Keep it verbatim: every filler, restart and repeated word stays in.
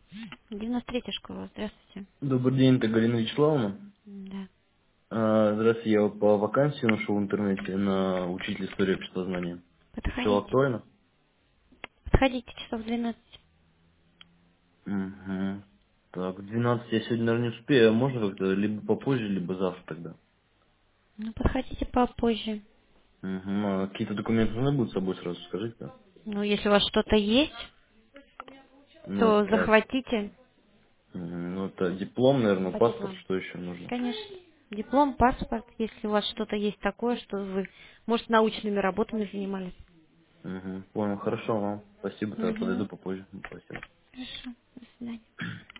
девяносто третья школа, здравствуйте. Добрый день, это Галина Вячеславовна. Да. А, Здравствуйте, я вот по вакансии нашел в интернете на учитель истории обществознания. Все Подходите. актуально? Подходите часов в двенадцать. Угу. Так, в двенадцать я сегодня, наверное, не успею, а можно как-то либо попозже, либо завтра тогда? Ну, подходите попозже. Угу. А какие-то документы нужны будут с собой сразу, скажите, да? Ну, если у вас что-то есть, Ну, то так, захватите. м, ну, это диплом, наверное, Хватит паспорт, вам. что еще нужно? Конечно. Диплом, паспорт, если у вас что-то есть такое, что вы, может, научными работами занимались. Угу. Понял, хорошо, вам. Спасибо, тогда подойду Угу. попозже. Спасибо. Хорошо. До свидания.